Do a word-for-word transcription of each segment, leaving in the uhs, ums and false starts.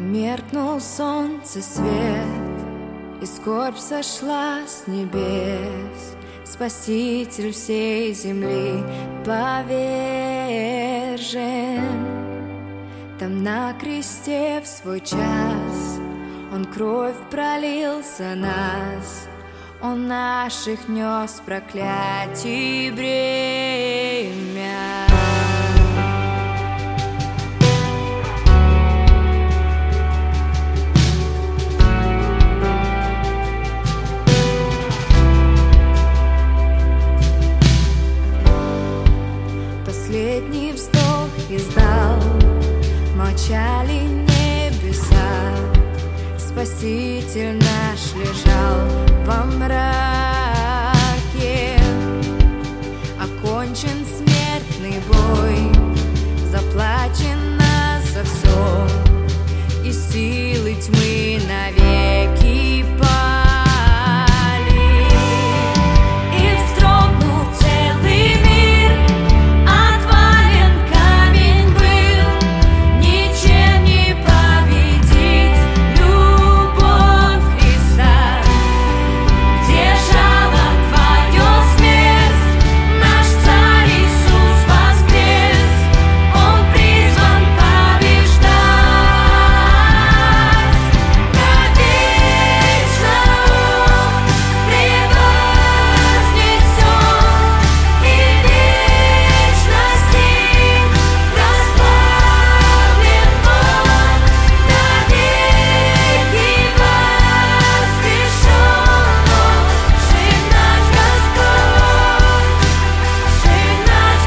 Померкнул солнце свет, и скорбь сошла с небес. Спаситель всей земли повержен. Там на кресте в свой час Он кровь пролил за нас. Он наших нес проклятий бремя. Последний вздох издал, молчали небеса. Спаситель наш лежал во мраке. Окончен смертный бой, заплачено за все, и силы тьмы навеки пали. И вздрогнул целый мир, отвален камень был, ничем не победить любовь Христа. Где жало твое смерть, наш царь Иисус воскрес, Он призван побеждать. Навечно Он превознесен, и вечности прославлен Он. Навеки воскрешен Он, жив наш Господь, жив наш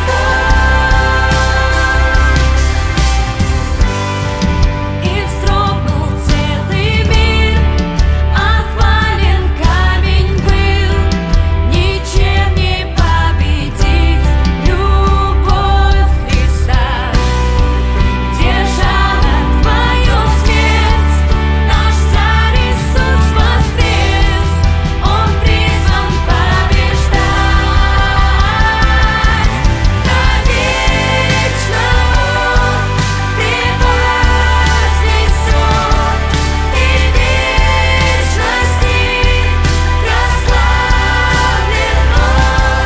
Господь. И вздрогнул целый мир, отвален камень был, ничем не победить любовь Христа. Где жало твое смерть, наш царь Иисус воскрес, Он призван побеждать. Навечно Он превознесен, и вечности прославлен Он.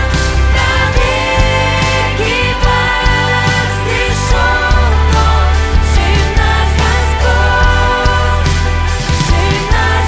Навеки воскрешен Он, жив наш Господь, жив наш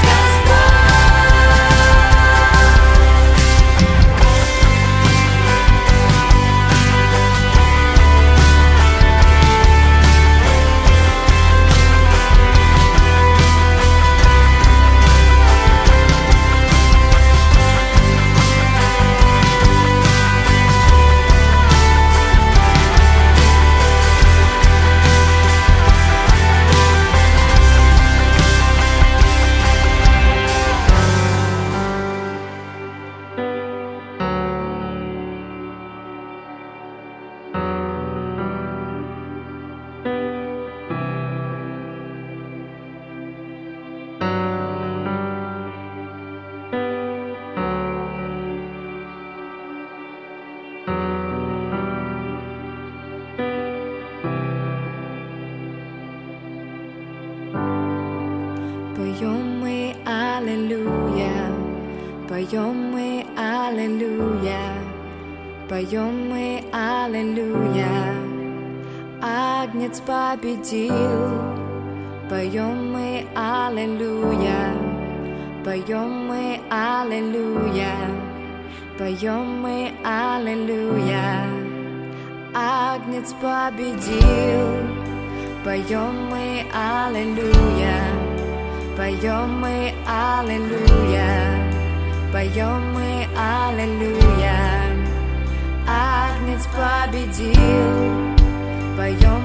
Поем мы аллилуйя, поем мы аллилуйя, поем мы аллилуйя. Агнец победил. Поем мы аллилуйя, поем мы аллилуйя, поем мы аллилуйя. Агнец победил. Поем мы аллилуйя, поем мы аллилуйя, поем мы аллилуйя. Агнец победил. Поем